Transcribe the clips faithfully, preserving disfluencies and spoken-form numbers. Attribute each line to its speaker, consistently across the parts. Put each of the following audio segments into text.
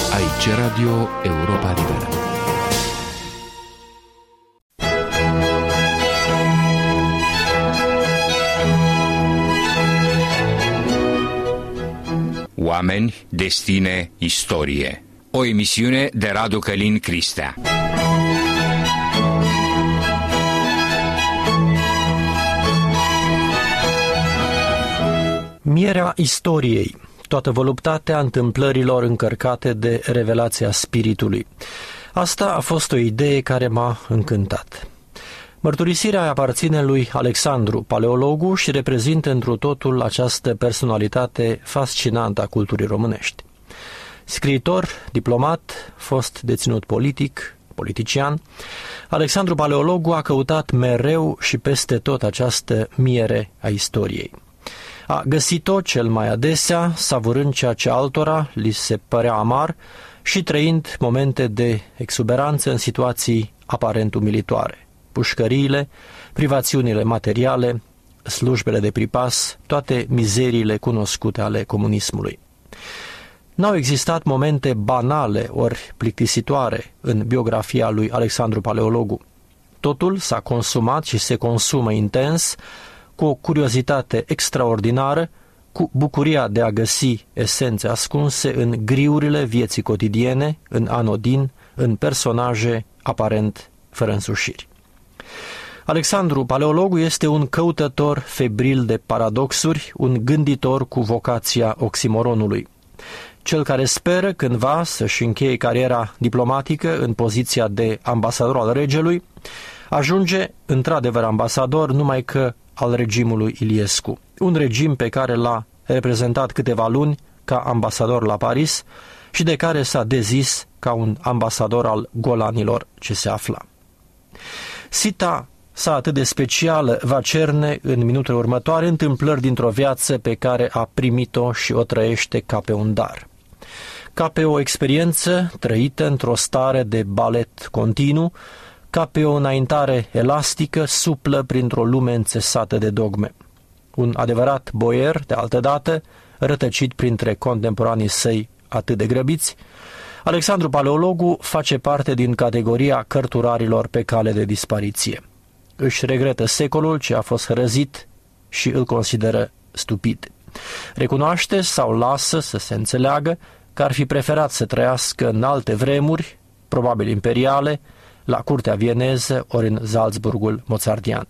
Speaker 1: Aici Radio Europa Liberă.
Speaker 2: Oameni, destine, istorie. O emisiune de Radu Călin Cristea.
Speaker 3: Mierea istoriei, toată voluptatea întâmplărilor încărcate de revelația Spiritului. Asta a fost o idee care m-a încântat. Mărturisirea aparține lui Alexandru Paleologu și reprezintă întru totul această personalitate fascinantă a culturii românești. Scriitor, diplomat, fost deținut politic, politician, Alexandru Paleologu a căutat mereu și peste tot această miere a istoriei. A găsit-o cel mai adesea, savurând ceea ce altora li se părea amar și trăind momente de exuberanță în situații aparent umilitoare. Pușcăriile, privațiunile materiale, slujbele de pripas, toate mizeriile cunoscute ale comunismului. N-au existat momente banale ori plictisitoare în biografia lui Alexandru Paleologu. Totul s-a consumat și se consumă intens, cu o curiozitate extraordinară, cu bucuria de a găsi esențe ascunse în griurile vieții cotidiene, în anodin, în personaje aparent fără însușiri. Alexandru Paleologu este un căutător febril de paradoxuri, un gânditor cu vocația oximoronului. Cel care speră cândva să-și încheie cariera diplomatică în poziția de ambasador al regelui, ajunge într-adevăr ambasador numai că al regimului Iliescu, un regim pe care l-a reprezentat câteva luni ca ambasador la Paris și de care s-a dezis ca un ambasador al golanilor ce se afla. Sita sa atât de specială va cerne în minutele următoare întâmplări dintr-o viață pe care a primit-o și o trăiește ca pe un dar. Ca pe o experiență trăită într-o stare de balet continuu, ca pe o înaintare elastică, suplă printr-o lume înțesată de dogme. Un adevărat boier, de altădată, rătăcit printre contemporanii săi atât de grăbiți, Alexandru Paleologu face parte din categoria cărturarilor pe cale de dispariție. Își regretă secolul ce a fost hărăzit și îl consideră stupid. Recunoaște sau lasă să se înțeleagă că ar fi preferat să trăiască în alte vremuri, probabil imperiale, la curtea vieneză ori în Salzburgul mozartian.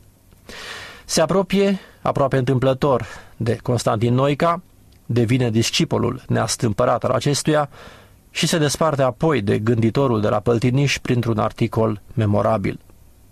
Speaker 3: Se apropie, aproape întâmplător, de Constantinoica, devine discipolul neastâmpărat al acestuia și se desparte apoi de gânditorul de la Păltiniș printr-un articol memorabil.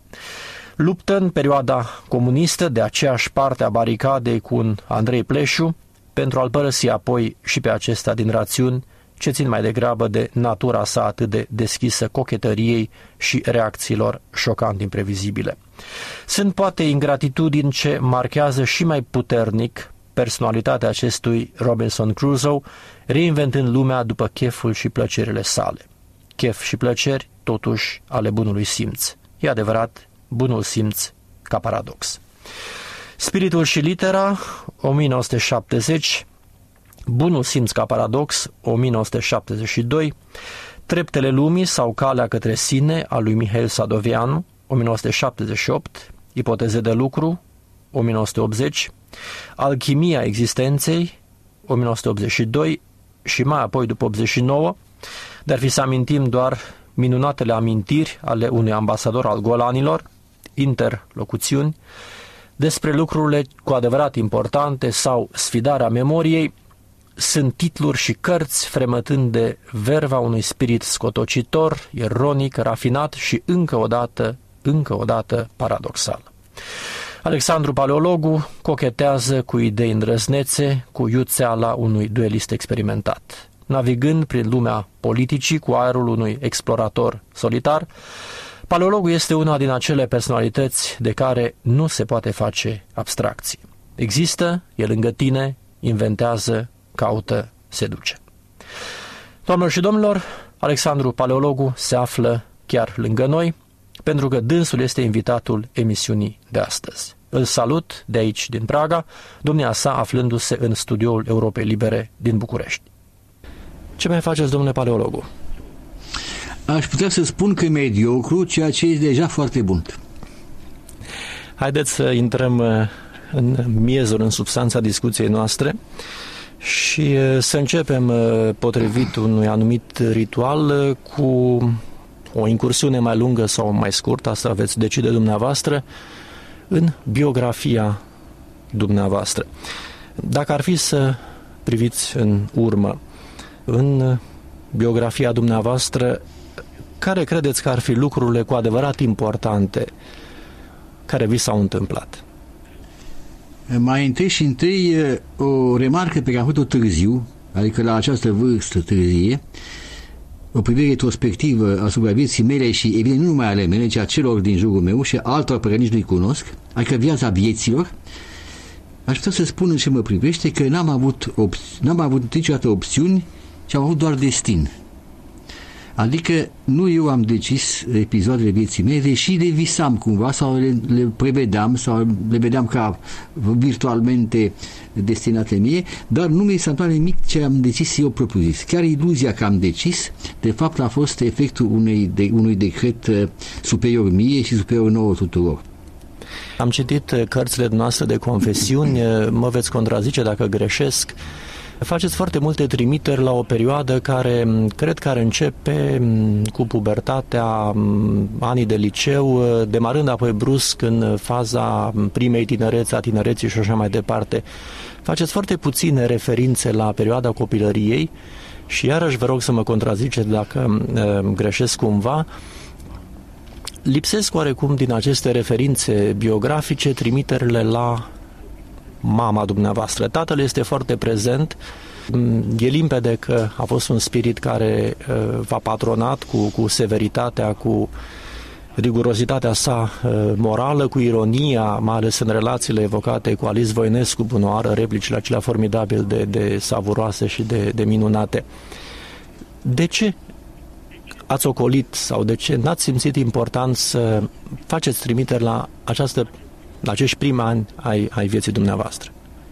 Speaker 3: Luptă în perioada comunistă de aceeași parte a baricadei cu un Andrei Pleșu pentru a-l părăsi apoi și pe acesta din rațiuni ce țin mai degrabă de natura sa atât de deschisă cochetăriei și reacțiilor șocant imprevizibile. Sunt poate ingratitudini ce marchează și mai puternic personalitatea acestui Robinson Crusoe, reinventând lumea după cheful și plăcerile sale. Chef și plăceri, totuși, ale bunului simț. E adevărat, bunul simț ca paradox. Spiritul și litera, o mie nouă sute șaptezeci, Bunul simț ca paradox, o mie nouă sute șaptezeci și doi, Treptele lumii sau Calea către sine, a lui Mihail Sadoveanu, o mie nouă sute șaptezeci și opt, Ipoteze de lucru, o mie nouă sute optzeci, Alchimia existenței, o mie nouă sute optzeci și doi și mai apoi după optzeci și nouă, de-ar fi să amintim doar minunatele amintiri ale unui ambasador al golanilor, interlocuțiuni, despre lucrurile cu adevărat importante sau Sfidarea memoriei, sunt titluri și cărți fremătând de verva unui spirit scotocitor, ironic, rafinat și încă o dată, încă o dată paradoxal. Alexandru Paleologu cochetează cu idei îndrăznețe, cu iuțeala unui duelist experimentat. Navigând prin lumea politicii cu aerul unui explorator solitar, Paleologu este una din acele personalități de care nu se poate face abstracție. Există, e lângă tine, inventează, caută, seduce. Doamnelor și domnilor, Alexandru Paleologu se află chiar lângă noi, pentru că dânsul este invitatul emisiunii de astăzi. Îl salut de aici, din Praga, domnia sa aflându-se în studioul Europei Libere din București. Ce mai faceți, domnule paleologu?
Speaker 4: Aș putea să spun că mediocru, ceea ce e deja foarte bun.
Speaker 3: Haideți să intrăm în miezul, în substanța discuției noastre și să începem, potrivit unui anumit ritual, cu o incursiune mai lungă sau mai scurtă, asta veți decide dumneavoastră, în biografia dumneavoastră. Dacă ar fi să priviți în urmă, în biografia dumneavoastră, care credeți că ar fi lucrurile cu adevărat importante care vi s-au întâmplat?
Speaker 4: Mai întâi și întâi o remarcă pe care am făcut-o târziu, adică la această vârstă târzie, o privire retrospectivă asupra vieții mele și evident nu numai ale mele, ci a celor din jurul meu și altor pe care nici nu-i cunosc, adică viața vieților. Aș putea să spun în ce mă privește că n-am avut, op- n-am avut niciodată opțiuni, ci am avut doar destin. Adică nu eu am decis episoadele vieții mele, deși le visam cumva sau le, le prevedeam sau le vedeam ca virtualmente destinate mie, dar nu mi s-a întâmplat nimic ce am decis eu propriu-zis. Chiar iluzia că am decis, de fapt a fost efectul unei de, unui decret superior mie și superior nouă tuturor.
Speaker 3: Am citit cărțile noastre de confesiuni, mă veți contrazice dacă greșesc. Faceți foarte multe trimiteri la o perioadă care cred că ar începe cu pubertatea, anii de liceu, demarând apoi brusc în faza primei tinereți, a tinereții și așa mai departe. Faceți foarte puține referințe la perioada copilăriei și iarăși vă rog să mă contraziceți dacă uh, greșesc cumva. Lipsesc oarecum din aceste referințe biografice trimiterile la mama dumneavoastră. Tatăl este foarte prezent, e limpede că a fost un spirit care uh, v-a patronat cu, cu severitatea, cu rigurozitatea sa uh, morală, cu ironia, mai ales în relațiile evocate cu Alice Voinescu, bunoară, replicile acelea formidabil de, de savuroase și de, de minunate. De ce ați ocolit sau de ce n-ați simțit important să faceți trimiteri la această la acești primi ani ai, ai vieții dumneavoastră?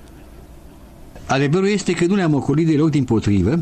Speaker 4: Adevărul este că nu le-am ocolit deloc, dimpotrivă.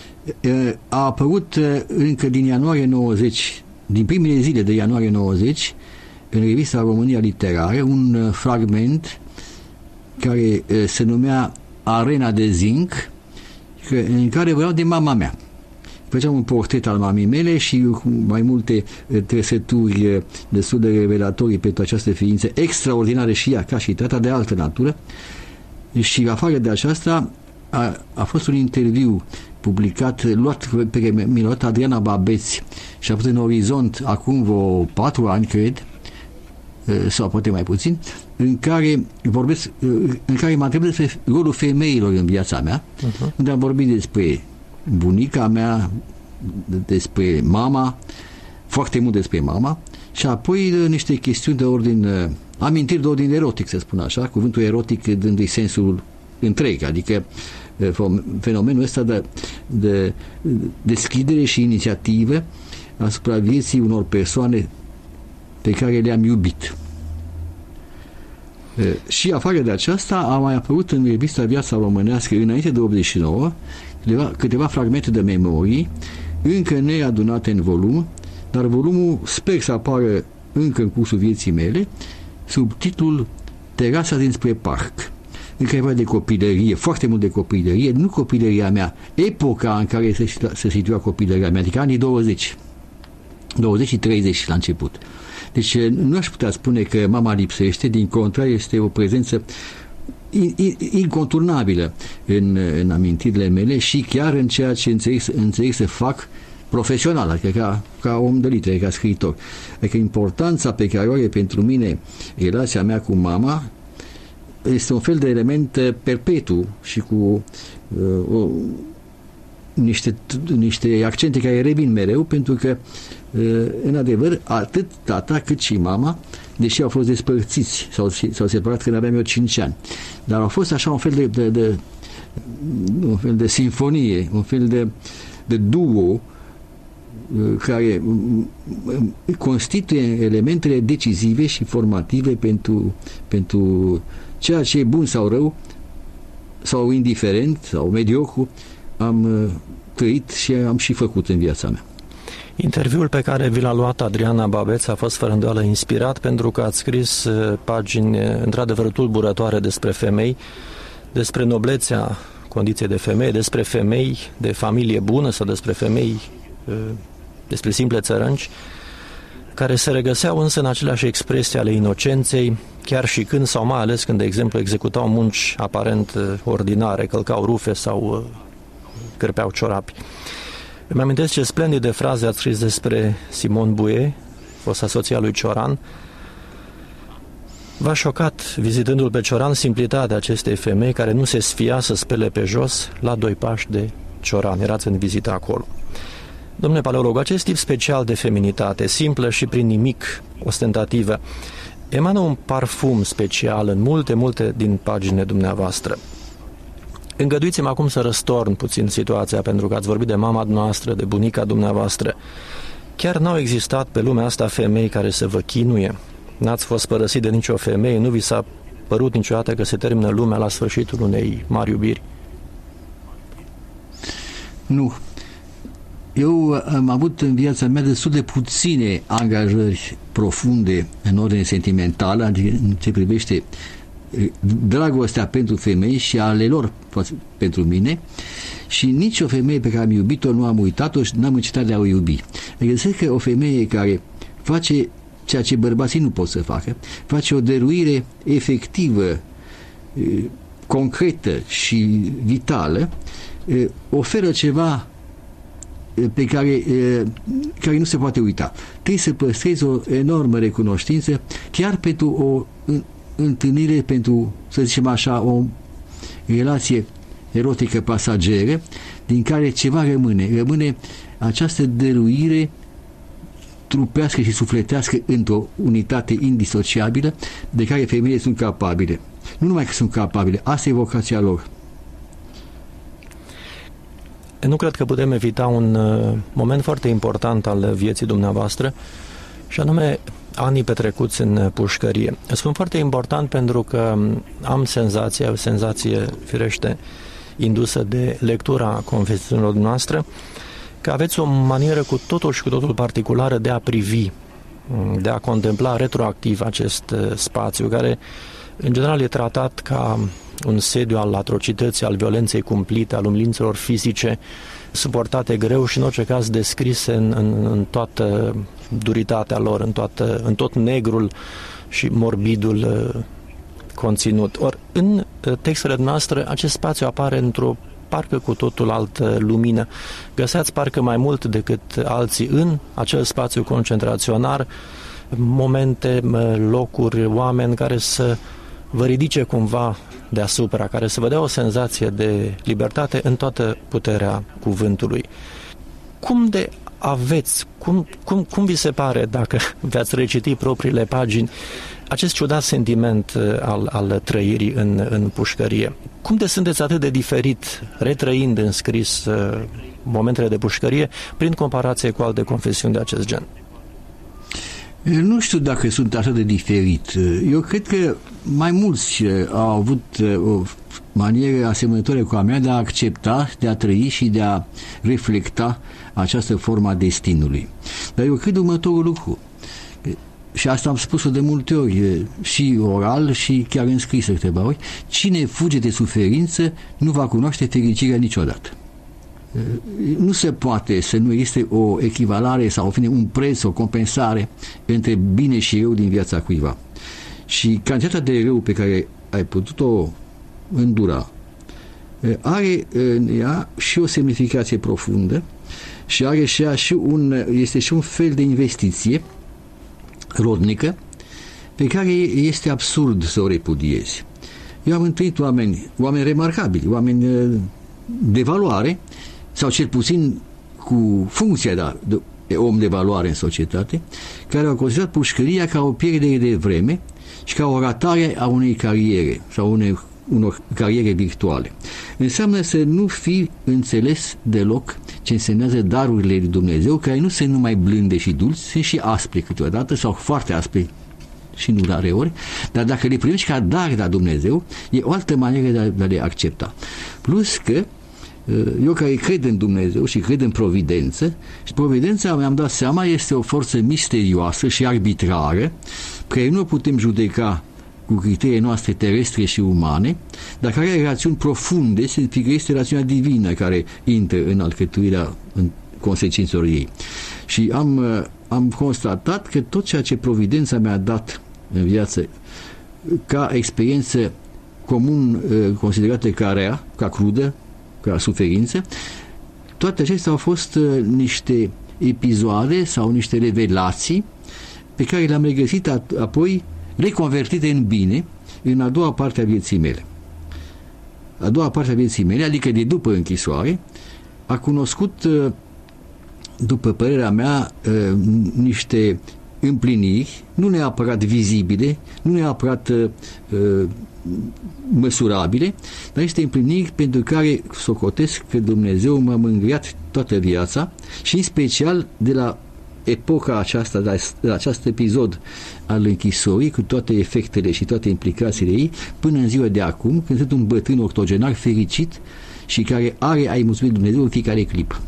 Speaker 4: A apărut încă din ianuarie nouăzeci, din primele zile de ianuarie nouăzeci, în revista România Literară, un fragment care se numea Arena de Zinc, în care vreau de mama mea. Făceam un portret al mamei mele și cu mai multe trăsături destul de revelatorii pentru această ființă extraordinară și ea, ca și tata, de altă natură. Și afară de aceasta a, a fost un interviu publicat, luat pe care mi l-a luat Adriana Babeți și a fost în Orizont acum vreo patru ani, cred, sau poate mai puțin, în care vorbesc, în care m-a întrebat despre rolul femeilor în viața mea, uh-huh. unde am vorbit despre bunica mea, despre mama, foarte mult despre mama, și apoi niște chestiuni de ordin, amintiri de ordin erotic, să spun așa, cuvântul erotic dându-i sensul întreg, adică fenomenul ăsta de, de deschidere și inițiativă asupra vieții unor persoane pe care le-am iubit. Și afară de aceasta a mai apărut în revista Viața Românească, înainte de optzeci și nouă, câteva, câteva fragmente de memorii încă neadunate în volum, dar volumul sper să apară încă în cursul vieții mele sub titlul Terasa dinspre parc, în care va de copilărie, foarte mult de copilărie, nu copilăria mea, epoca în care se, se situa copilăria mea, adică anii douăzeci, douăzeci și treizeci la început. Deci nu aș putea spune că mama lipsește, din contră, este o prezență inconturnabilă în, în amintirile mele și chiar în ceea ce înțeleg, înțeleg să fac profesional, adică ca, ca om de litere, ca scriitor. Adică importanța pe care o are pentru mine relația mea cu mama este un fel de element perpetu și cu uh, o, niște, niște accente care revin mereu, pentru că uh, în adevăr atât tata cât și mama, deși au fost despărțiți sau s-au separat când aveam eu cinci ani, dar au fost așa un fel de, de, de un fel de sinfonie, un fel de, de duo care constituie elementele decisive și formative pentru, pentru ceea ce e bun sau rău sau indiferent sau mediocru am trăit și am și făcut în viața mea.
Speaker 3: Interviul pe care vi l-a luat Adriana Babeț a fost fără îndoială inspirat, pentru că ați scris pagini într-adevăr tulburătoare despre femei, despre noblețea condiției de femeie, despre femei de familie bună sau despre femei, despre simple țărănci, care se regăseau însă în aceleași expresii ale inocenței, chiar și când, sau mai ales când, de exemplu, executau munci aparent ordinare, călcau rufe sau cârpeau ciorapi. Îmi amintesc ce splendid de fraze ați scris despre Simone Bouet, fosta soția lui Cioran. V-a șocat, vizitându-l pe Cioran, simplitatea acestei femei care nu se sfia să spele pe jos la doi pași de Cioran. Erați în vizită acolo. Domnule paleolog, acest tip special de feminitate, simplă și prin nimic ostentativă, emană un parfum special în multe, multe din paginile dumneavoastră. Îngăduiți-mi acum să răstorn puțin situația, pentru că ați vorbit de mama noastră, de bunica dumneavoastră. Chiar n-au existat pe lumea asta femei care să vă chinuie? N-ați fost părăsit de nicio femeie? Nu vi s-a părut niciodată că se termină lumea la sfârșitul unei mari iubiri?
Speaker 4: Nu. Eu am avut în viața mea destul de puține angajări profunde în ordine sentimentală, adică în ce privește dragostea pentru femei și ale lor pentru mine, și nici o femeie pe care am iubit-o nu am uitat-o și n-am încetat de a o iubi. Găsesc că o femeie care face ceea ce bărbații nu pot să facă, face o dăruire efectivă, concretă și vitală, oferă ceva pe care, care nu se poate uita. Trebuie să păstrezi o enormă recunoștință chiar pentru o întâlnire, pentru, să zicem așa, o relație erotică pasageră, din care ceva rămâne. Rămâne această dăruire trupească și sufletească într-o unitate indisociabilă de care femeile sunt capabile. Nu numai că sunt capabile, asta e vocația lor.
Speaker 3: Nu cred că putem evita un uh, moment foarte important al vieții dumneavoastră, și anume anii petrecuți în pușcărie. Sunt foarte important pentru că am senzația, o senzație firește indusă de lectura confesiunilor noastre, că aveți o manieră cu totul și cu totul particulară de a privi, de a contempla retroactiv acest spațiu, care în general e tratat ca un sediu al atrocității, al violenței cumplite, al umilințelor fizice, suportate greu și în orice caz descrise în, în, în toată duritatea lor, în, toată, în tot negrul și morbidul uh, conținut. Ori în uh, textele noastre acest spațiu apare într-o parcă cu totul altă lumină. Găseați parcă mai mult decât alții în acel spațiu concentraționar momente, locuri, oameni care să vă ridice cumva deasupra, care să vă dea o senzație de libertate în toată puterea cuvântului. Cum de aveți, cum, cum, cum vi se pare, dacă veați reciti propriile pagini, acest ciudat sentiment al, al trăirii în, în pușcărie? Cum de sunteți atât de diferit, retrăind în scris uh, momentele de pușcărie, prin comparație cu alte confesiuni de acest gen?
Speaker 4: Nu știu dacă sunt așa de diferit. Eu cred că mai mulți au avut o manieră asemănătoare cu a mea de a accepta, de a trăi și de a reflecta această formă a destinului. Dar eu cred următorul lucru. Și asta am spus-o de multe ori, și oral și chiar în scris câteva ori: cine fuge de suferință nu va cunoaște fericirea niciodată. Nu se poate să nu este o echivalare sau un preț, o compensare între bine și rău din viața cuiva. Și cantitatea de rău pe care ai putut-o îndura are în ea și o semnificație profundă și are și ea și un, este și un fel de investiție rodnică pe care este absurd să o repudiezi. Eu am întâlnit oameni, oameni remarcabili, oameni de valoare, sau cel puțin cu funcția de, de om de valoare în societate, care au considerat pușcăria ca o pierdere de vreme și ca o ratare a unei cariere sau unei, unor cariere virtuale. Înseamnă să nu fi înțeles deloc ce însemnează darurile lui Dumnezeu, care nu sunt numai blânde și dulci, sunt și aspre câteodată sau foarte aspre și nu rare ori, dar dacă le primești ca dar de la Dumnezeu, e o altă manieră de a, de a le accepta. Plus că Eu care cred în Dumnezeu și cred în providență, și providența, mi-am dat seama, este o forță misterioasă și arbitrară, pe care nu o putem judeca cu criteriile noastre terestre și umane, dar care are rațiuni profunde, fiindcă este rațiunea divină care intră în alcătuirea, în consecințelor ei. Și am, am constatat că tot ceea ce providența mi-a dat în viață ca experiență comun considerată ca rea, ca crudă, ca suferință, toate acestea au fost niște episoade sau niște revelații pe care le-am regăsit apoi reconvertite în bine în a doua parte a vieții mele. A doua parte a vieții mele, adică de după închisoare, a cunoscut, după părerea mea, niște împliniri, nu neapărat vizibile, nu neapărat măsurabile, dar este împliniri pentru care socotesc că Dumnezeu m-a mângâiat toată viața și în special de la epoca aceasta, de la acest episod al închisorii, cu toate efectele și toate implicațiile ei, până în ziua de acum, când sunt un bătrân octogenar fericit și care are a-i mulțumit Dumnezeu în fiecare clipă.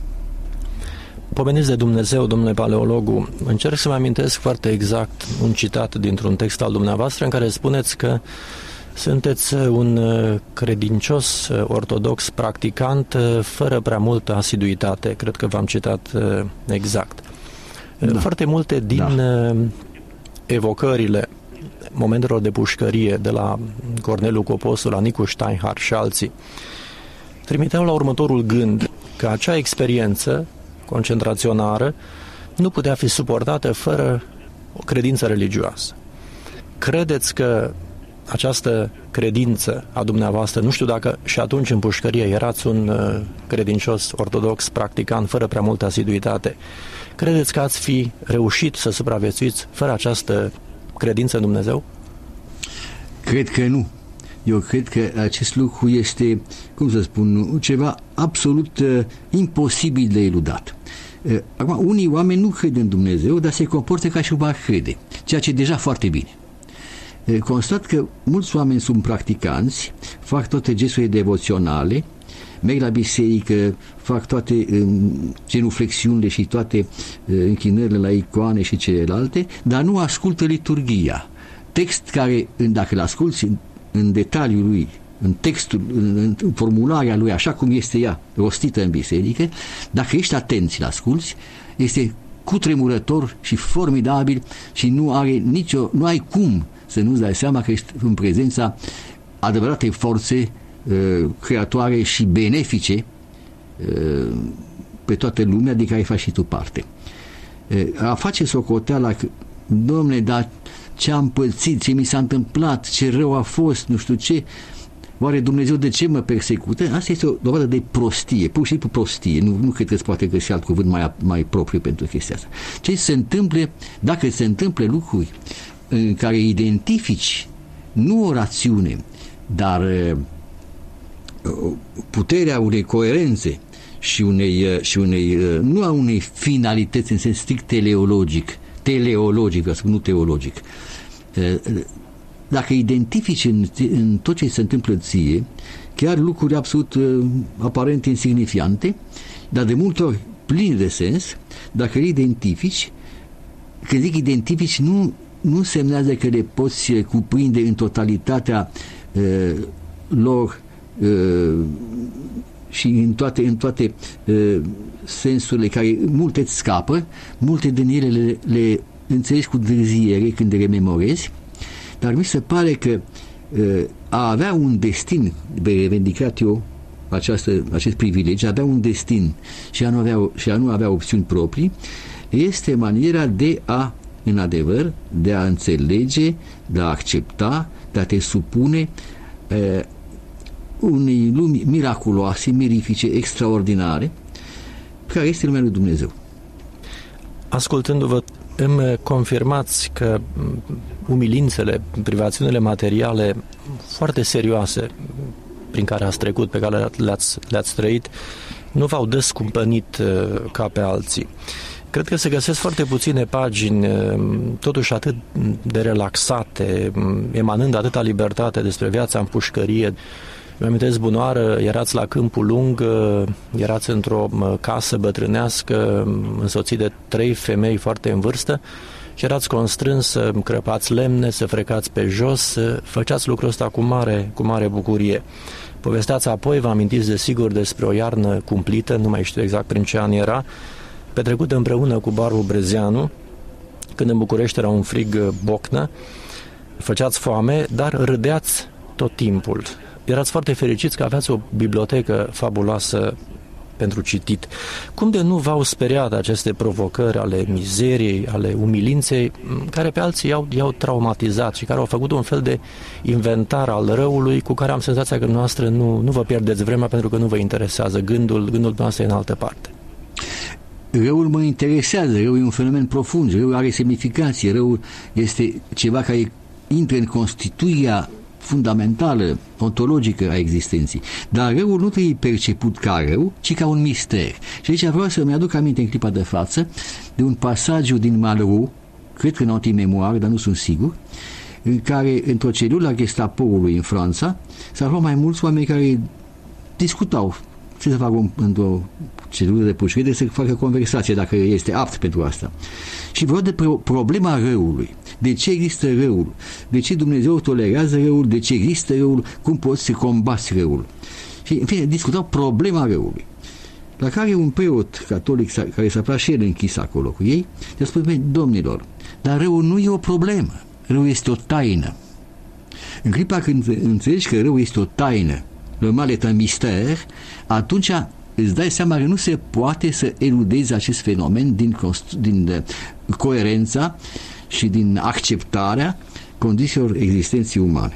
Speaker 3: Pomeniți de Dumnezeu, domnule paleologu, încerc să mă amintesc foarte exact un citat dintr-un text al dumneavoastră în care spuneți că sunteți un credincios ortodox practicant fără prea multă asiduitate. Cred că v-am citat exact. Da. Foarte multe din da. evocările momentelor de pușcărie de la Corneliu Coposu, la Nicu Steinhardt și alții trimiteau la următorul gând, că acea experiență concentraționară nu putea fi suportată fără o credință religioasă. Credeți că această credință a dumneavoastră, nu știu dacă și atunci în pușcărie erați un uh, credincios ortodox practicant fără prea multă asiduitate, credeți că ați fi reușit să supraviețuiți fără această credință în Dumnezeu?
Speaker 4: Cred că nu. Eu cred că acest lucru este, cum să spun, ceva absolut uh, imposibil de eludat. Uh, acum, unii oameni nu cred în Dumnezeu, dar se comportă ca și cum ar crede, ceea ce e deja foarte bine. Uh, constat că mulți oameni sunt practicanți, fac toate gesturile devoționale, merg la biserică, fac toate uh, genuflexiunile și toate uh, închinările la icoane și celelalte, dar nu ascultă liturghia. Text care, dacă îl asculți în, în detaliul lui, în textul, în, în formularea lui, așa cum este ea rostită în biserică, dacă ești atent și l-asculți, este cutremurător și formidabil și nu are nicio, nu ai cum să nu-ți dai seama că ești în prezența adevăratei forțe uh, creatoare și benefice uh, pe toată lumea de care faci și tu parte. Uh, a face socoteala că, Dom'le, dar ce am pățit, ce mi s-a întâmplat, ce rău a fost, nu știu ce, oare Dumnezeu de ce mă persecută? Asta este o dovadă de prostie, pur și simplu prostie. Nu, nu cred că se poate găsi alt cuvânt mai, mai propriu pentru chestia asta. Ce se întâmplă, dacă se întâmplă lucruri în care identifici nu o rațiune, dar puterea unei coerențe și unei, și unei nu a unei finalități în sens strict teleologic, teleologic, vreau să spun, nu teologic. Dacă identifici în, în tot ce se întâmplă ție, chiar lucruri absolut uh, aparent insignifiante, dar de multe ori pline de sens, dacă le identifici, când zic identifici, nu, nu semnează că le poți cuprinde în totalitatea uh, lor uh, și în toate, în toate uh, sensurile care multe îți scapă, multe din ele le, le înțelegi cu dârziere când le rememorezi, dar mi se pare că uh, a avea un destin, de revendicat eu această, acest privilegiu, a avea un destin și a, nu avea, și a nu avea opțiuni proprii, este maniera de a, în adevăr, de a înțelege, de a accepta, de a te supune uh, unei lumi miraculoase, mirifice, extraordinare, care este lumea lui Dumnezeu.
Speaker 3: Ascultându-vă, îmi confirmați că umilințele, privațiunile materiale foarte serioase prin care ați trecut, pe care le-ați, le-ați trăit, nu v-au descumpănit ca pe alții. Cred că se găsesc foarte puține pagini, totuși atât de relaxate, emanând atâta libertate despre viața în pușcărie, Mi-amintesc bunoară, erați la Câmpul Lung, erați într-o casă bătrânească, însoțit de trei femei foarte în vârstă și erați constrâns să crăpați lemne, să frecați pe jos, făceați lucrul ăsta cu mare, cu mare bucurie. Povesteați apoi, vă amintiți desigur despre o iarnă cumplită, nu mai știu exact prin ce an era, petrecută împreună cu Barbu Brezeanu, când în București era un frig bocnă, făceați foame, dar râdeați tot timpul. Erați foarte fericiți că aveați o bibliotecă fabuloasă pentru citit. Cum de nu v-au speriat aceste provocări ale mizeriei, ale umilinței, care pe alții i-au, i-au traumatizat și care au făcut un fel de inventar al răului cu care am senzația că noastră nu, nu vă pierdeți vremea pentru că nu vă interesează, gândul, gândul noastră e în altă parte?
Speaker 4: Răul mă interesează, răul e un fenomen profund, răul are semnificație, răul este ceva care intră în constituirea fundamentală, ontologică a existenței. Dar răul nu trebuie perceput ca rău, ci ca un mister. Și aici vreau să-mi aduc aminte în clipa de față de un pasaj din Malraux, cred că în antimemoar, dar nu sunt sigur, în care, într-o celulă a Gestapoului în Franța, s-au aflat mai mulți oameni care discutau ce să facă într-o celulă de pușcărie, să facă conversație, dacă este apt pentru asta. Și vreau de pro- problema răului. De ce există răul? De ce Dumnezeu tolerează răul? De ce există răul? Cum poți să combați răul? Și, în fine, discutau problema răului. La care un preot catolic care s-a aflat și el închis acolo cu ei, le-a spus: domnilor, dar răul nu e o problemă. Răul este o taină. În clipa când înțelegi că răul este o taină, le mal est un mystère, atunci îți dai seama că nu se poate să eludezi acest fenomen din, din coerența și din acceptarea condițiilor existenței umane.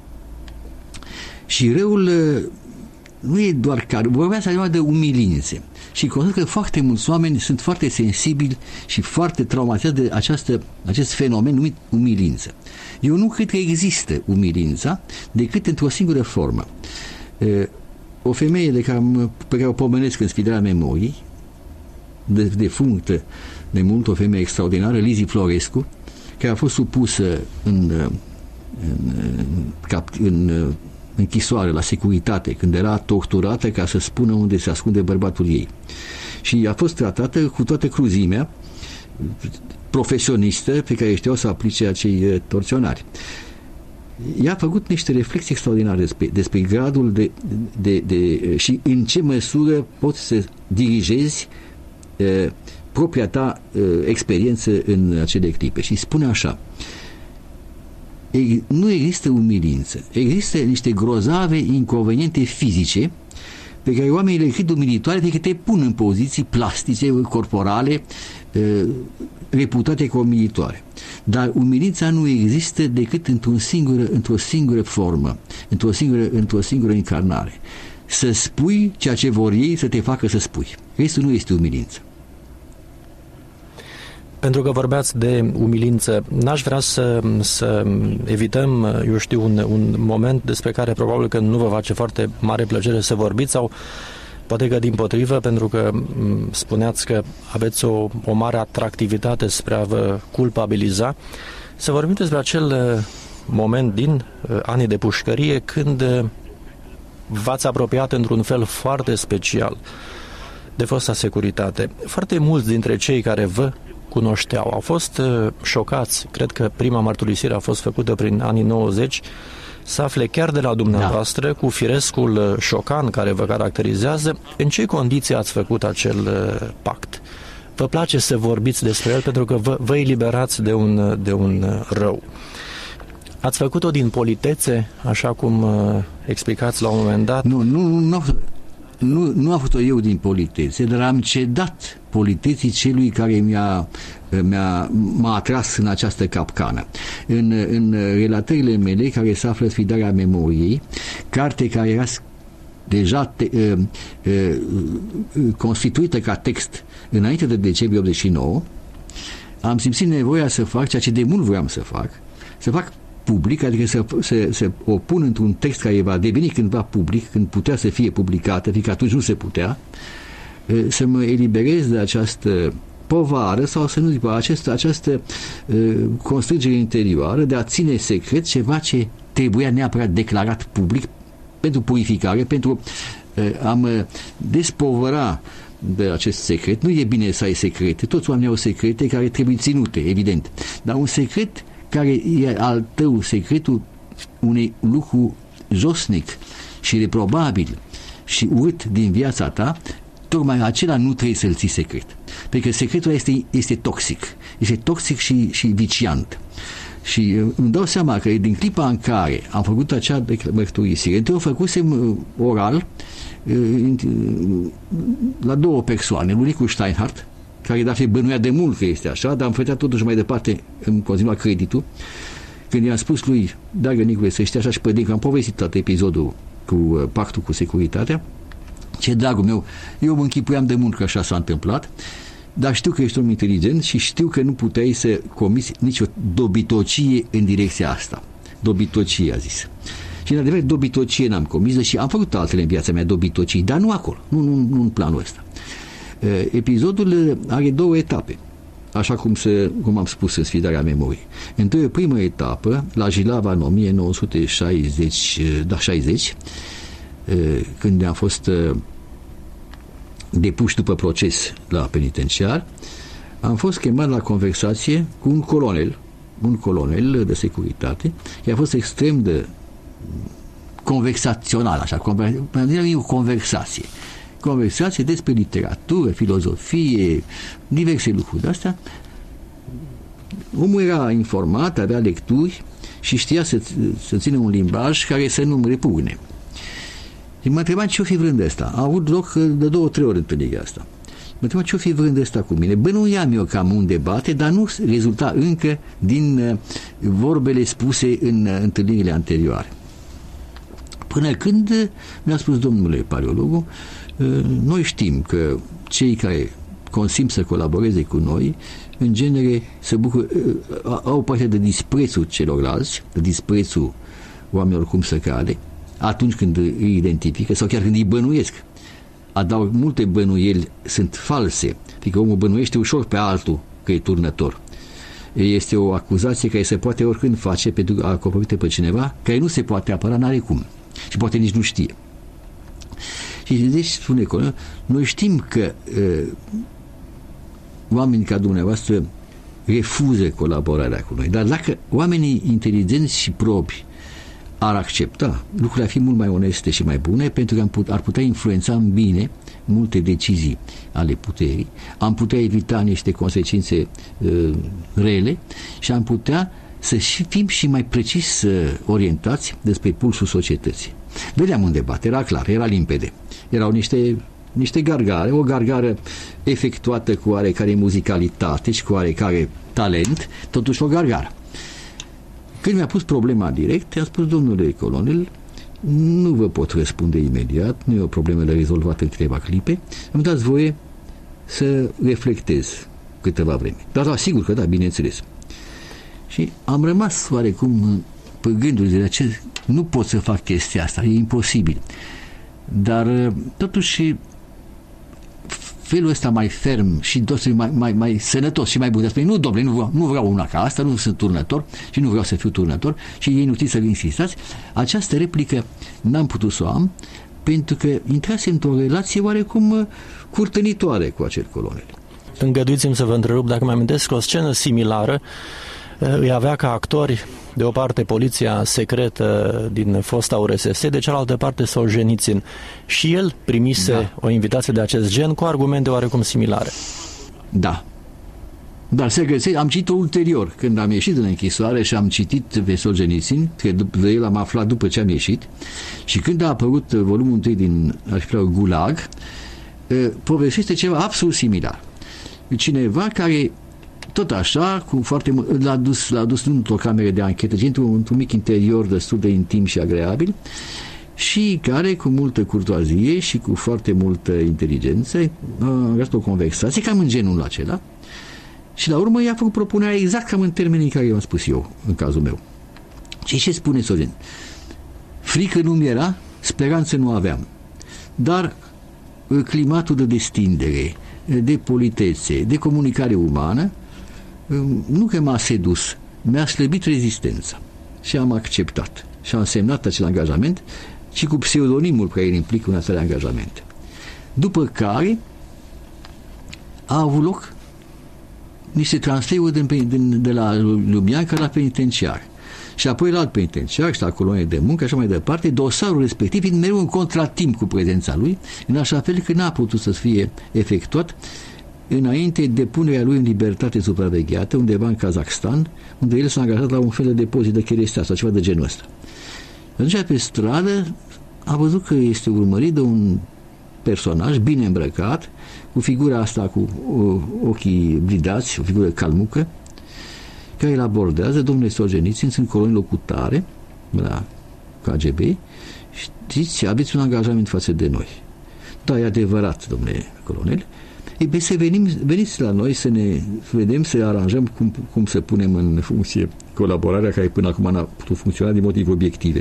Speaker 4: Și răul nu e doar că vorbeați de umilințe. Și consider că foarte mulți oameni sunt foarte sensibili și foarte traumatizați de această, acest fenomen numit umilință. Eu nu cred că există umilința decât într-o singură formă. O femeie de care, pe care o pomenesc în sfidarea memoriei, de, defunctă de mult, o femeie extraordinară, Lizzie Florescu, care a fost supusă în, în, în, în închisoare, la securitate, când era torturată ca să spună unde se ascunde bărbatul ei. Și a fost tratată cu toată cruzimea profesionistă pe care știau să aplice acei torționari. Ea a făcut niște reflexii extraordinare despre, despre gradul de, de, de și în ce măsură poți să dirigezi uh, propria ta uh, experiență în acele clipe. Și spune așa: nu există umilință, există niște grozave inconveniente fizice pe care oamenii le cred umilitoare pentru că te pun în poziții plastice, corporale, reputate ca umilitoare. Dar umilința nu există decât într-o singură, într-o singură formă, într-o singură, într-o singură încarnare. Să spui ceea ce vor ei să te facă să spui. Restul nu este umilință.
Speaker 3: Pentru că vorbeați de umilință, n-aș vrea să, să evităm, eu știu, un, un moment despre care probabil că nu vă face foarte mare plăcere să vorbiți, sau poate că dimpotrivă, pentru că spuneați că aveți o, o mare atractivitate spre a vă culpabiliza, să vorbim despre acel moment din anii de pușcărie când v-ați apropiat într-un fel foarte special de fosta securitate. Foarte mulți dintre cei care vă cunoșteau au fost șocați. Cred că prima mărturisire a fost făcută prin anii nouăzeci, să afle chiar de la dumneavoastră, da, cu firescul șocant care vă caracterizează, în ce condiții ați făcut acel pact. Vă place să vorbiți despre el pentru că vă, vă eliberați de un, de un rău. Ați făcut-o din politețe, așa cum explicați la un moment dat?
Speaker 4: Nu, nu, nu, nu, nu am făcut-o eu din politețe, dar am cedat politeții celui care mi-a, mi-a, m-a atras în această capcană. În, în relatările mele, care se află Sfidarea memoriei, carte care era deja te, uh, uh, constituită ca text înainte de decembrie optzeci și nouă, am simțit nevoia să fac ceea ce de mult vreau să fac, să fac public, adică să, să, să o pun într-un text care va deveni cândva public, când putea să fie publicată, fiindcă atunci nu se putea, să mă eliberez de această povară, sau să nu zic, această, această uh, constrângere interioară de a ține secret ceva ce trebuia neapărat declarat public pentru purificare, pentru am despovăra de acest secret. Nu e bine să ai secrete, toți oamenii au secrete care trebuie ținute, evident, dar un secret care e al tău, secretul unui lucru josnic și reprobabil și urât din viața ta, tocmai acela nu trebuie să-l ții secret, pentru că secretul este, este toxic, este toxic și, și viciant. Și îmi dau seama că din clipa în care am făcut acea mărturisire, întâi o făcusem oral la două persoane, unul cu Steinhardt, care de altfel bănuia de mult că este așa, dar am făcut totuși mai departe, îmi continua creditul, când i-am spus lui, dragă Nicule, să știi așa și pe că am povestit tot episodul cu pactul cu securitatea, ce dragul meu, eu mă închipuiam de mult că așa s-a întâmplat, dar știu că ești om inteligent și știu că nu puteai să comiți nicio dobitocie în direcția asta. Dobitocie, a zis. Și în adevăr, dobitocie n-am comis, și am făcut altele în viața mea, dobitocii, dar nu acolo, nu, nu, nu în planul ăsta. Episodul are două etape, așa cum, se, cum am spus în sfidarea memoriei. Întâi, o primă etapă, la Jilava în o mie nouă sute șaizeci, da, șaizeci, când am fost depuși după proces la penitenciar, am fost chemat la conversație cu un colonel, un colonel de securitate, care a fost extrem de conversațional, așa, o conversație. Conversație despre literatură, filozofie, diverse lucruri de astea. Omul era informat, avea lecturi și știa să, să țină un limbaj care să nu-mi repugne. Și mă întrebam ce-o fi vrând ăsta. A avut loc de două, trei ori întâlnirea asta. Mă întrebam ce-o fi vrând ăsta cu mine. Bănuiam eu că am un debate, dar nu rezulta încă din vorbele spuse în întâlnirile anterioare. Până când mi-a spus domnule paleologul, noi știm că cei care consimt să colaboreze cu noi, în genere, se bucură, au parte de disprețul celorlalți, de disprețul oamenilor cum să cade, atunci când îi identifică sau chiar când îi bănuiesc. Adaug, multe bănuieli sunt false, fiindcă omul bănuiește ușor pe altul că e turnător. Este o acuzație care se poate oricând face pentru a acoperi pe cineva care nu se poate apăra, n-are cum. Și poate nici nu știe. Și deci spune că noi știm că uh, oamenii ca dumneavoastră refuză colaborarea cu noi, dar dacă oamenii inteligenți și probi ar accepta, lucrurile ar fi mult mai oneste și mai bune, pentru că ar putea influența în bine multe decizii ale puterii, am putea evita niște consecințe uh, rele și am putea să fim și mai precis uh, orientați despre pulsul societății. Vedeam un debat, era clar, era limpede. Erau niște, niște gargare, o gargară efectuată cu oarecare muzicalitate și cu oarecare talent, totuși o gargară. Când mi-a pus problema direct, i-a spus, domnule colonel, nu vă pot răspunde imediat, nu e o problemă de rezolvat în câteva clipe, îmi dați voie să reflectez câteva vreme. Dar da, sigur că da, bineînțeles. Și am rămas oarecum pe gânduri de ce nu pot să fac chestia asta, e imposibil. Dar totuși felul ăsta mai ferm și mai, mai, mai sănătos și mai bun. Spune, nu, domnule, nu vreau, nu vreau una ca asta, nu sunt turnător și nu vreau să fiu turnător și e inutil să-l insistați. Această replică n-am putut să o am pentru că intrase într-o relație oarecum curtănitoare cu acel colonel.
Speaker 3: Îngăduiți-mi să vă întrerup, dacă mă amintesc, o scenă similară îi avea ca actori de o parte poliția secretă din fosta U R S S, de cealaltă parte Solzhenitsyn. Și el primise da. o invitație de acest gen cu argumente oarecum similare.
Speaker 4: Da. Dar se găsește, am citit-o ulterior, când am ieșit din închisoare și am citit pe Solzhenitsyn, că de el am aflat după ce am ieșit, și când a apărut volumul întâi din arhipelagul Gulag, povestește ceva absolut similar. Cineva care tot așa, cu foarte l-a dus, l-a dus într-o cameră de anchetă, într-un, într-un mic interior destul de intim și agreabil, și care, cu multă curtoazie și cu foarte multă inteligență, a avut o conversație cam în genul acela și la urmă i-a făcut propunerea exact cam în termenii care i-am spus eu, în cazul meu. Și ce spune Sorin? Frică nu-mi era, speranță nu aveam, dar climatul de destindere, de politețe, de comunicare umană, nu că m-a sedus, mi-a slăbit rezistența și am acceptat și am semnat acel angajament și cu pseudonimul care îl implică un astfel de angajamente. După care a avut loc niște transferuri din, din, de la Lubnianca la penitenciar și apoi la alt penitenciar și la colonie de muncă, așa mai departe, dosarul respectiv fiind mereu în contratimp cu prezența lui, în așa fel că n-a putut să fie efectuat înainte de punerea lui în libertate supravegheată, undeva în Kazakhstan, unde el s-a angajat la un fel de depozit de cherestea sau ceva de genul ăsta. Atunci, pe stradă, a văzut că este urmărit de un personaj bine îmbrăcat, cu figura asta cu ochii bridați, o figură calmucă, care îl abordează: domnule Solzhenitsyn, sunt colonii locutare la K G B, știți, aveți un angajament față de noi. Da, e adevărat, domnule colonel. E bine, să venim, veniți la noi să ne să vedem, să aranjăm cum, cum să punem în funcție colaborarea care până acum n-a putut funcționa din motive obiective.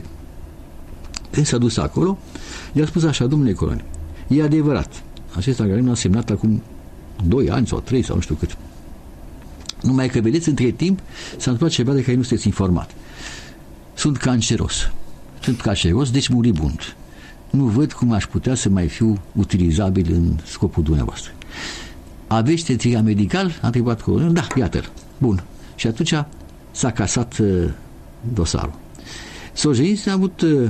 Speaker 4: Când s-a dus acolo, i-a spus așa: domnule colonel, e adevărat, acest angajament l-a semnat acum doi ani sau trei sau nu știu cât. Numai că, vedeți, între timp s-a întâmplat ceva de care nu sunteți informat. Sunt canceros. Sunt canceros, deci muribund. Nu văd cum aș putea să mai fiu utilizabil în scopul dumneavoastră. Aveți certificat medical? A întrebat colonelul. Da, iată-l. Bun. Și atunci s-a casat uh, dosarul. Solzhenitsyn a avut uh,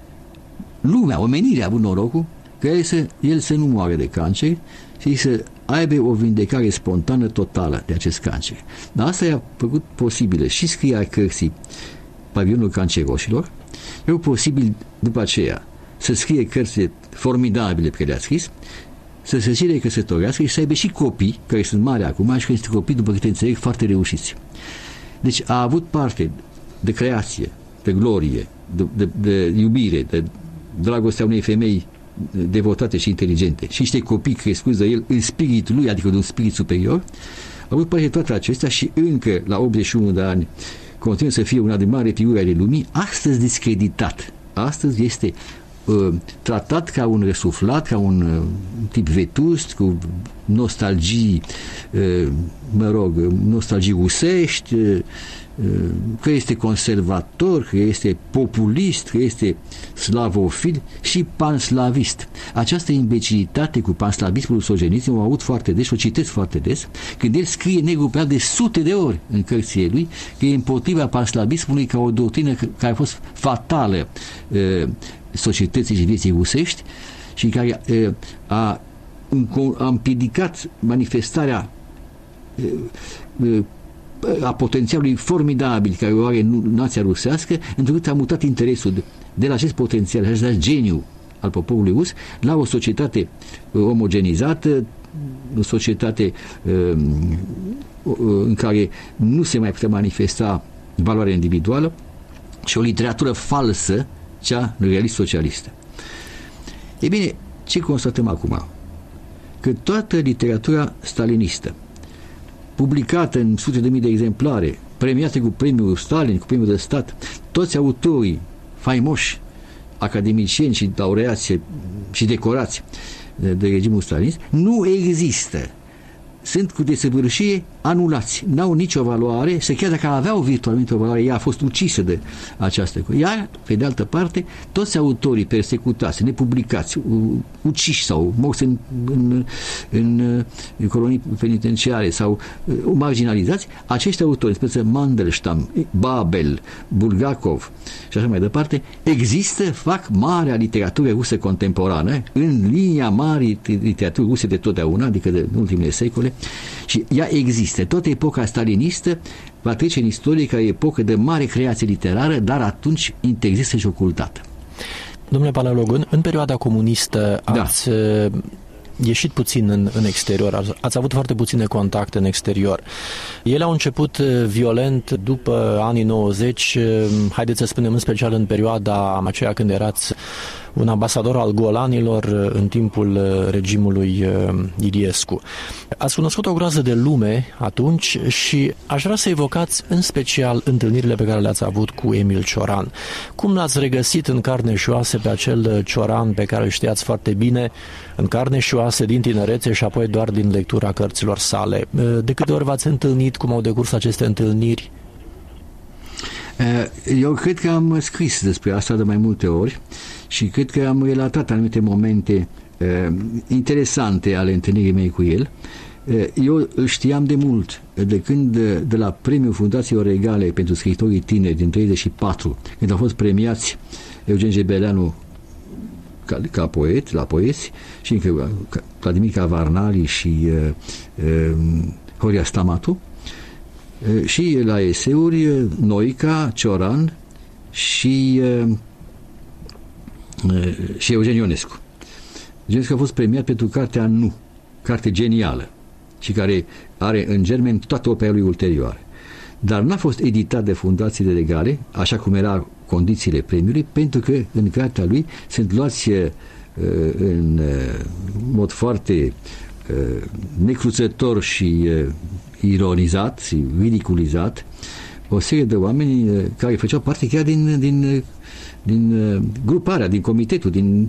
Speaker 4: lumea, omenirea a avut norocul că el să, el să nu moare de cancer și să aibă o vindecare spontană totală de acest cancer. Dar asta i-a făcut posibilă și scrierea cărții Pavilionul Canceroșilor. E posibil după aceea să scrie cărți formidabile pe care le-a scris, să se cere căsătorească și să aibă și copii, care sunt mari acum, și că sunt copii, după câte înțeleg, foarte reușiți. Deci a avut parte de creație, de glorie, de, de, de iubire, de dragostea unei femei devotate și inteligente și niște copii crescuți de el în spiritul lui, adică de un spirit superior. A avut parte de toate acestea și încă la optzeci și unu de ani continuă să fie una de mare figură ale lumii, astăzi discreditat. Astăzi este uh, tratat ca un răsuflat, ca un uh, tip vetust, cu nostalgii, uh, mă rog, nostalgii rusești, uh, că este conservator, că este populist, că este slavofil și panslavist. Această imbecilitate cu panslavismul lui Solzhenitsyn o aud foarte des, o citesc foarte des, când el scrie negru pe alb de sute de ori în cărțile lui că e împotriva panslavismului ca o doctrină care a fost fatală uh, societății și vieții rusești și care uh, a, a împiedicat manifestarea uh, uh, a potențialului formidabil care o are nația rusească, întrucât a mutat interesul de, de la acest potențial, acest geniu al poporului rus, la o societate uh, omogenizată, o societate uh, uh, în care nu se mai putea manifesta valoarea individuală și o literatură falsă, cea realist-socialistă. E bine, ce constatăm acum? Că toată literatura stalinistă, publicată în sute de mii de exemplare, premiate cu premiul Stalin, cu premiul de stat, toți autorii faimoși, academicieni și laureați și decorați de, de regimul stalinist, nu există. Sunt cu desăvârșire anulați. N-au nicio valoare, să chiar dacă aveau virtualmente o valoare, ea a fost ucisă de această. Iar, pe de altă parte, toți autorii persecutați, nepublicați, uciși sau morți în, în, în, în colonii penitenciare sau marginalizați, acești autori, spre Mandelstam, Babel, Bulgakov și așa mai departe, există, fac marea literatură rusă contemporană, în linia marii literaturii ruse de totdeauna, adică de ultimele secole, și ea există. Toată epoca stalinistă va trece în istorie ca epocă de mare creație literară, dar atunci interzisă și ocultată.
Speaker 3: Domnule Paleolog, în, în perioada comunistă ați da. ieșit puțin în, în exterior, ați avut foarte puține contacte în exterior. Ele au început violent după anii nouăzeci, haideți să spunem în special în perioada aceea când erați un ambasador al Golanilor în timpul regimului Iliescu. Ați cunoscut o groază de lume atunci și aș vrea să evocați în special întâlnirile pe care le-ați avut cu Emil Cioran. Cum l-ați regăsit în carne și oase pe acel Cioran pe care îl știați foarte bine, în carne și oase din tinerețe și apoi doar din lectura cărților sale? De câte ori v-ați întâlnit? Cum au decurs aceste întâlniri?
Speaker 4: Eu cred că am scris despre asta de mai multe ori și cred că am relatat anumite momente interesante ale întâlnirii mei cu el. Eu știam de mult, de când, de la premiul Fundației Regale pentru scriitorii tineri din treizeci și patru, când au fost premiați Eugen Gebeleanu ca, ca poet, la poeți, și încă Vladimir Cavarnali și uh, uh, Horia Stamatu, uh, și la eseuri Noica, Cioran și uh, uh, și Eugen Ionescu. Ionescu a fost premiat pentru cartea Nu, carte genială și care are în germen toate opera lui ulterioare. Dar n-a fost editat de fundațiile legale, așa cum era condițiile premiului, pentru că în cartea lui sunt luați uh, în uh, mod foarte uh, necruțător și uh, ironizat și ridiculizat o serie de oameni uh, care făceau parte chiar din, din, din uh, gruparea, din comitetul, din,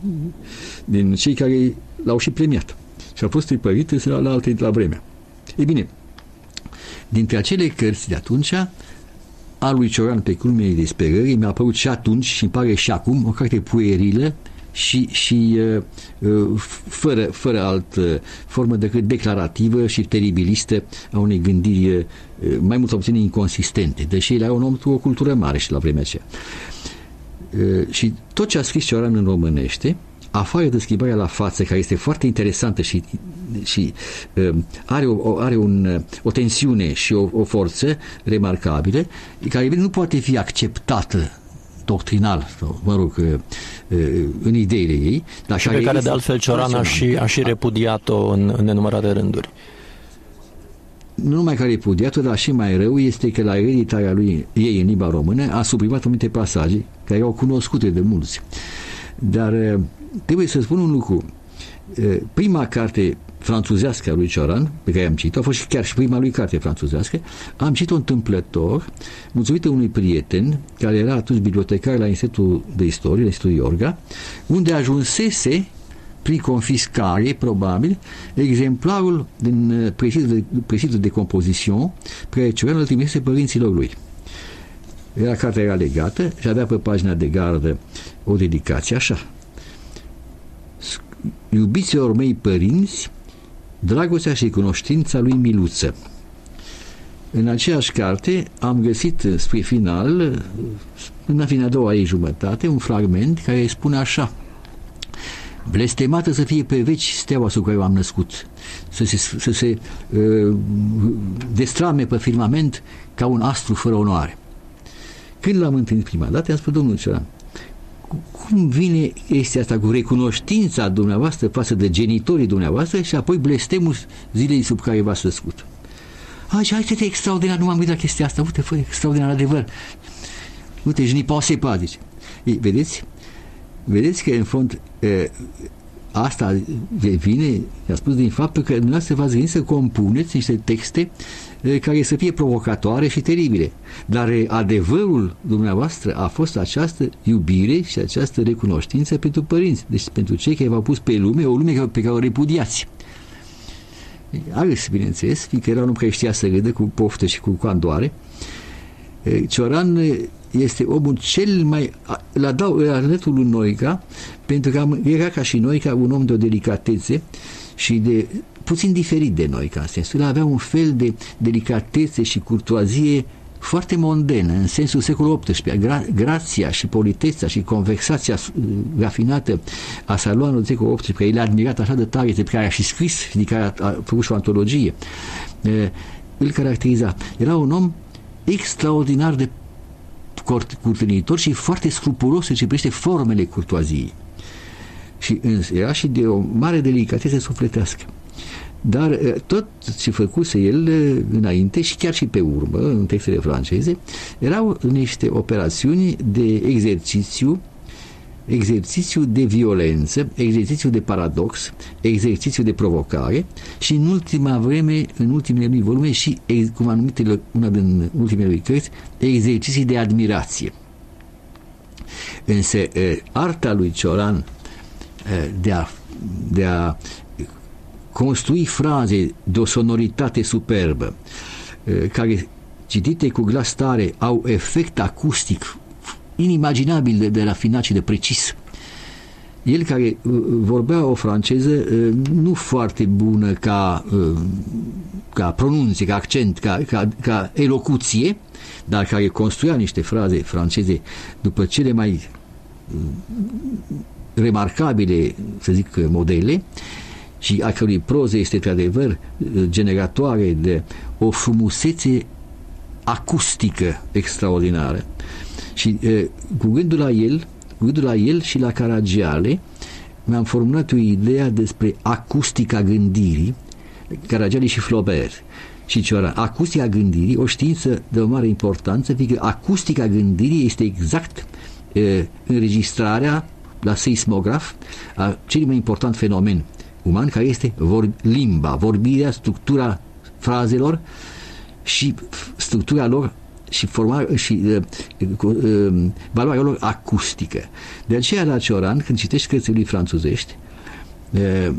Speaker 4: din cei care l-au și premiat. Și a fost tripărit la, la alte la vremea. Ei bine, dintre acele cărți de atunci, a lui Cioran pe culmea disperării mi-a apărut și atunci și îmi pare și acum o carte puerilă și, și uh, fără, fără altă formă decât declarativă și teribilistă a unei gândiri uh, mai mult sau puțin inconsistente, deși el era un om cu o cultură mare și la vremea aceea. Uh, și tot ce a scris Cioran în românește, afară de schimbarea la față, care este foarte interesantă și, și uh, are, o, are un, o tensiune și o, o forță remarcabile, care nu poate fi acceptată doctrinal, sau, mă rog, uh, în ideile ei. Dar
Speaker 3: și pe care de altfel Cioran a și, a și repudiat-o în, în nenumărate rânduri.
Speaker 4: Nu numai că a repudiat-o, dar și mai rău este că la editarea lui ei în limba română a suprimat anumite pasaje care erau cunoscute de mulți. Dar trebuie să spun un lucru. Prima carte franțuzească a lui Cioran, pe care am citit-o, a fost chiar și prima lui carte franțuzească, am citit-o întâmplător, mulțumită unui prieten, care era atunci bibliotecar la Institutul de Istorie, la Institutul Iorga, unde ajunsese, prin confiscare, probabil, exemplarul din presidiul de compoziție, pe care Cioran îl trimise părinților lui. Era, cartea era legată și avea pe pagina de gardă o dedicație așa: iubiților mei părinți, dragostea și cunoștința lui Miluță. În aceeași carte am găsit spre final, în fine a doua ei jumătate, un fragment care spune așa: blestemată să fie pe veci steaua sub care m-am născut, să se, să se uh, destrame pe firmament ca un astru fără onoare. Când l-am întâlnit prima dată, am spus: domnul Cioran, cum vine este asta cu recunoștința dumneavoastră față de genitorii dumneavoastră și apoi blestemul zilei sub care v-ați născut? Aici, uite, extraordinar, nu m-am gândit la chestia asta, uite, fă, extraordinar, adevăr. Uite, je n'y pensais pas, zice. Ei, vedeți? Vedeți că, în fond, e, asta vine, a spus, din faptul că dumneavoastră v-ați gândit să compuneți niște texte e, care să fie provocatoare și teribile. Dar e, adevărul dumneavoastră a fost această iubire și această recunoștință pentru părinți, deci pentru cei care v-au pus pe lume, o lume pe care o repudiați. A râs, bineînțeles, fiindcă era un om care știa să râdă cu poftă și cu candoare. E, Cioran este omul cel mai, la dau alături lui Noica, pentru că era ca și Noica un om de o delicatețe și de puțin diferit de Noica, în sensul avea un fel de delicatețe și curtoazie foarte mondenă, în sensul secolului optsprezece. Gra, grația și politețea și conversația rafinată a saloanului secolului optsprezece, care el a admirat așa de tare, de care a și scris și de care a, a făcut și o antologie, îl caracteriza. Era un om extraordinar de curtenitor și foarte scrupulos în ce privește formele curtoaziei. Și era și de o mare delicatețe sufletească. Dar tot ce făcuse el înainte și chiar și pe urmă, în textele franceze, erau niște operațiuni de exercițiu, exercițiu de violență, exercițiu de paradox, exercițiu de provocare și în ultima vreme, în ultimele lui volume și, cum a numit una din ultimele lui cărți, exerciții de admirație. Însă arta lui Cioran de a, de a construi fraze de o sonoritate superbă, care citite cu glas tare, au efect acustic inimaginabil de, de rafinat și de precis. El care vorbea o franceză nu foarte bună ca, ca pronunție, ca accent, ca, ca, ca elocuție, dar care construia niște fraze franceze după cele mai remarcabile, să zic, modele, și a cărui proză este într-adevăr generatoare de o frumusețe acustică extraordinară. Și cu gândul la el, cu gândul la el și la Caragiale, mi-am formulat o idee despre acustica gândirii, Caragiale și Flaubert. Și cioara, acustica gândirii, o știință de o mare importanță, fiindcă acustica gândirii este exact e, înregistrarea la seismograf a cel mai important fenomen uman, care este vor, limba, vorbirea, structura frazelor și structura lor și formarea și uh, uh, valoarea lor acustică. De aceea la Cioran, când citești cărțile lui franțuzești, uh,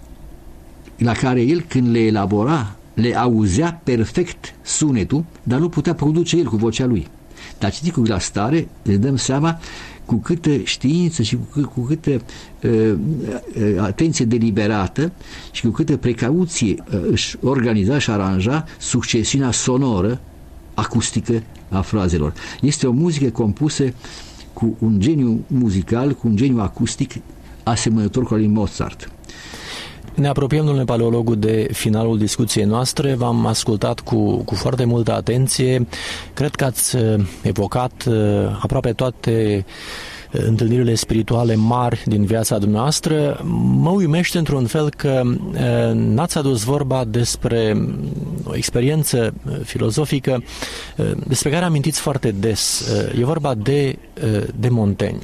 Speaker 4: la care el, când le elabora, le auzea perfect sunetul, dar nu putea produce el cu vocea lui. Dar citit cu glas tare, ne dăm seama cu câtă știință și cu, cu câtă uh, atenție deliberată și cu câtă precauție uh, își organiza și aranja succesiunea sonoră, acustică a frazelor. Este o muzică compusă cu un geniu muzical, cu un geniu acustic asemănător cu al lui Mozart.
Speaker 3: Ne apropiem, domnule paleologu, de finalul discuției noastre. V-am ascultat cu, cu foarte multă atenție. Cred că ați evocat aproape toate întâlnirile spirituale mari din viața dumneavoastră. Mă uimește într-un fel că n-ați adus vorba despre o experiență filozofică despre care amintiți foarte des. E vorba de, de Montaigne,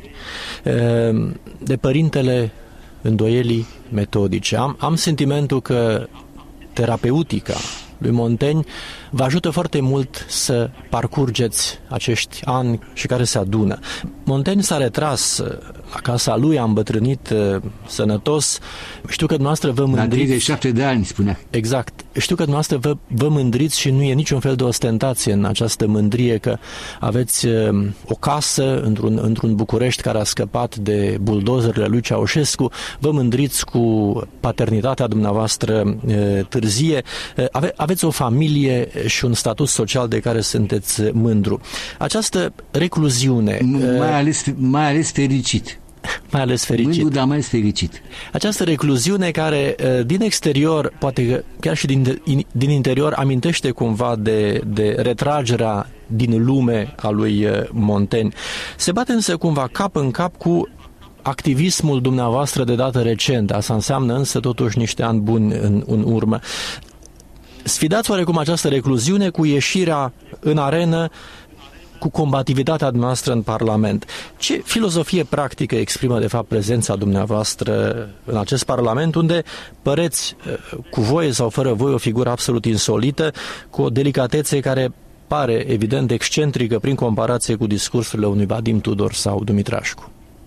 Speaker 3: de părintele îndoielii metodice. Am, am sentimentul că terapeutica lui Montaigne vă ajută foarte mult să parcurgeți acești ani și care se adună. Montaigne s-a retras la casa lui, a îmbătrânit sănătos. Știu că dumneavoastră vă mândriți...
Speaker 4: La treizeci și șapte de ani, spunea.
Speaker 3: Exact. Știu că dumneavoastră vă, vă mândriți și nu e niciun fel de ostentație în această mândrie că aveți o casă într-un, într-un București care a scăpat de buldozerele lui Ceaușescu. Vă mândriți cu paternitatea dumneavoastră târzie. Ave, aveți o familie și un statut social de care sunteți mândru. Această recluziune...
Speaker 4: Mai ales, mai ales fericit.
Speaker 3: Mai ales fericit.
Speaker 4: Mândru, dar mai ales fericit.
Speaker 3: Această recluziune care din exterior, poate chiar și din, din interior, amintește cumva de, de retragerea din lume a lui Montaigne. Se bate însă cumva cap în cap cu activismul dumneavoastră de dată recentă. Asta înseamnă însă totuși niște ani buni în, în urmă. Sfidați oarecum această recluziune cu ieșirea în arenă, cu combativitatea noastră în Parlament. Ce filozofie practică exprimă de fapt prezența dumneavoastră în acest Parlament, unde păreți cu voie sau fără voie o figură absolut insolită, cu o delicatețe care pare evident excentrică prin comparație cu discursurile unui Vadim Tudor sau Dumitrașcu?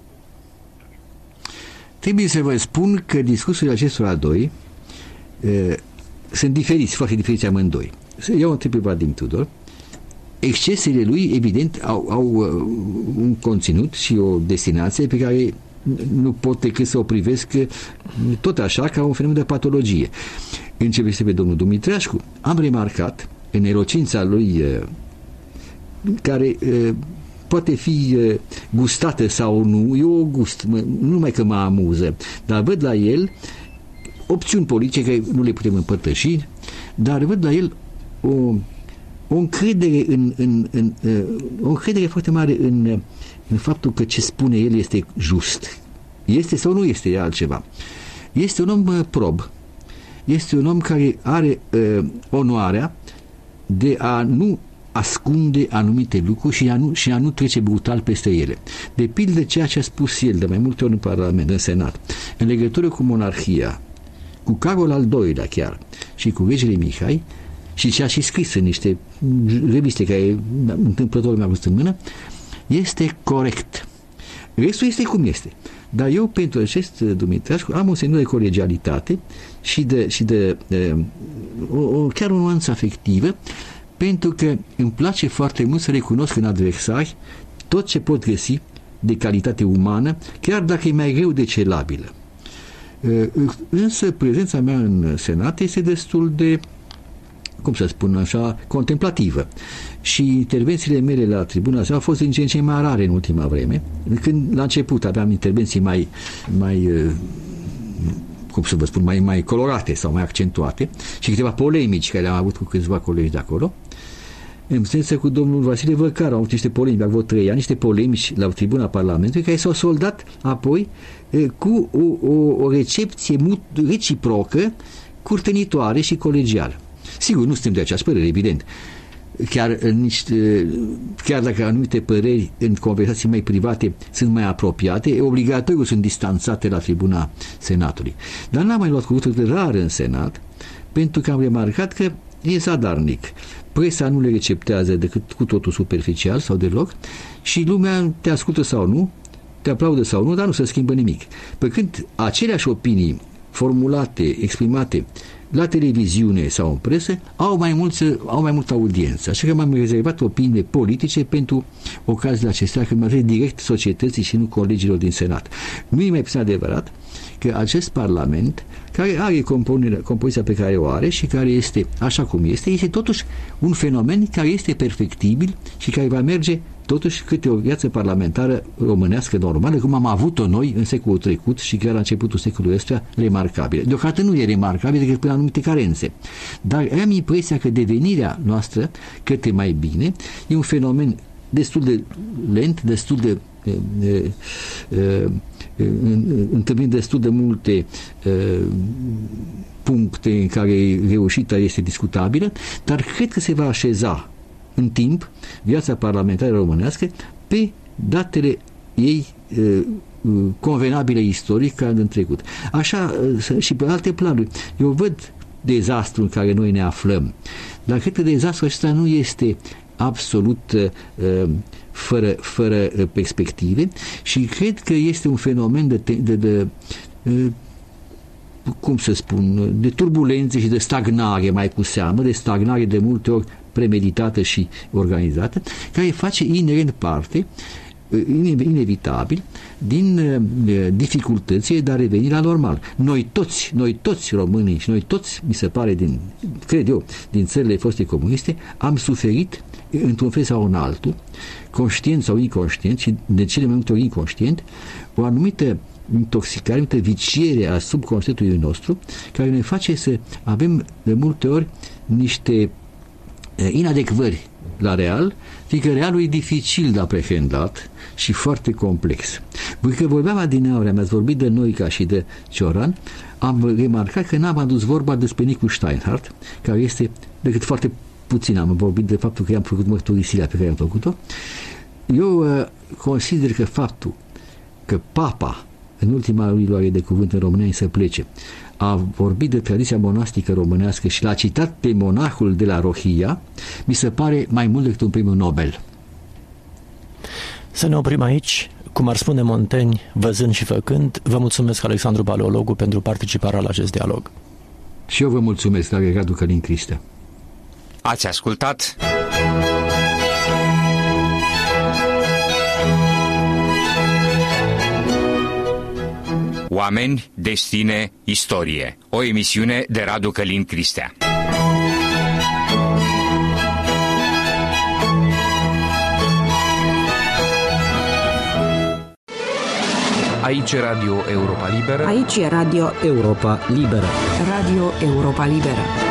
Speaker 4: Trebuie să vă spun că discursurile acestora doi e, sunt diferiți, foarte diferiți amândoi. Eu întreb pe Vadim Tudor. Excesele lui, evident, au, au un conținut și o destinație pe care nu pot decât să o privesc tot așa, ca un fenomen de patologie. În ce privește pe domnul Dumitrașcu, am remarcat în elocința lui, care poate fi gustată sau nu, eu o gust, nu numai că mă amuză, dar văd la el opțiuni politice care nu le putem împărtăși, dar văd la el o, o încredere în, în, în, o încredere foarte mare în, în faptul că ce spune el este just. Este sau nu este altceva. Este un om prob. Este un om care are uh, onoarea de a nu ascunde anumite lucruri și a, nu, și a nu trece brutal peste ele. De pildă ceea ce a spus el de mai multe ori în Parlament, în Senat, în legătură cu monarhia, cu Carol al doilea chiar și cu regele Mihai, și ce a și scris în niște reviste care întâmplător mi-a văzut în mână, este corect. Restul este cum este. Dar eu, pentru acest Dumitrașcu, am o semnă de colegialitate și de, și de, de o, o, chiar o nuanță afectivă, pentru că îmi place foarte mult să recunosc în adversari tot ce pot găsi de calitate umană, chiar dacă e mai greu de celabilă. Însă prezența mea în Senat este destul de, cum să spun așa, contemplativă. Și intervențiile mele la tribuna asta au fost din ce în ce mai rare în ultima vreme. Când la început aveam intervenții mai, mai cum să vă spun, mai, mai colorate sau mai accentuate și câteva polemici care le-am avut cu câțiva colegi de acolo. În sență cu domnul Vasile Văcaru au avut niște polemici, au avut trei ani, niște polemici la tribuna Parlamentului care s-au soldat apoi cu o, o, o recepție reciprocă, curtenitoare și colegială. Sigur, nu suntem de aceeași părere, evident. Chiar, niște, chiar dacă anumite păreri în conversații mai private sunt mai apropiate, obligatoriu sunt distanțate la tribuna Senatului. Dar n-am mai luat cuvântul rar în Senat, pentru că am remarcat că e zadarnic. Presa nu le receptează decât cu totul superficial sau deloc și lumea te ascultă sau nu, te aplaudă sau nu, dar nu se schimbă nimic. Pe când aceleași opinii formulate, exprimate la televiziune sau în presă au mai, mulți, au mai multă audiență. Așa că m-am rezervat opiniile politice pentru ocaziile acestea, când mă refer direct societății și nu colegilor din Senat. Nu e mai puțin adevărat că acest Parlament, care are compoziția pe care o are și care este așa cum este, este totuși un fenomen care este perfectibil și care va merge totuși câte o viață parlamentară românească normală, cum am avut-o noi în secolul trecut și chiar la începutul secolului ăsta, remarcabilă. Deocamdată nu e remarcabilă decât până la anumite carențe. Dar am impresia că devenirea noastră către mai bine e un fenomen destul de lent, destul de e, e, întâlnind destul de multe uh, puncte în care reușita este discutabilă, dar cred că se va așeza în timp viața parlamentară românească pe datele ei uh, convenabile istoric ca în trecut. Așa uh, și pe alte planuri. Eu văd dezastru în care noi ne aflăm, dar cred că dezastrul acesta nu este absolut uh, fără, fără perspective și cred că este un fenomen de, de, de, de cum să spun, de turbulențe și de stagnare, mai cu seamă, de stagnare de multe ori premeditată și organizată, care face inerent parte, inevitabil, din dificultățile de a reveni la normal. Noi toți, noi toți românii și noi toți, mi se pare, din, cred eu, din țările foste comuniste, am suferit într-un fel sau în altul, conștient sau inconștient, și de cele mai multe ori inconștient, o anumită intoxicare, o anumită viciere a subconștientului nostru, care ne face să avem de multe ori niște inadecvări la real, fiindcă realul e dificil de aprehendat și foarte complex. Pentru că vorbeam adineauri, mi-ați vorbit de Noica și de Cioran, am remarcat că n-am adus vorba despre Nicu Steinhardt, care este, decât foarte puțin am vorbit de faptul că i-am făcut mărturisirea pe care am făcut-o. Eu uh, consider că faptul că Papa, în ultima lui luare de cuvânt în România, să plece, a vorbit de tradiția monastică românească și l-a citat pe monahul de la Rohia, mi se pare mai mult decât un premiu Nobel.
Speaker 3: Să ne oprim aici. Cum ar spune Montaigne, văzând și făcând, vă mulțumesc, Alexandru Paleologu, pentru participarea la acest dialog.
Speaker 4: Și eu vă mulțumesc, dragă Radu Călin Cristea.
Speaker 2: Ați ascultat Oameni, destine, istorie. O emisiune de Radu Călin Cristea.
Speaker 1: Aici e Radio Europa Liberă.
Speaker 5: Aici e Radio
Speaker 3: Europa Liberă.
Speaker 5: Radio Europa Liberă.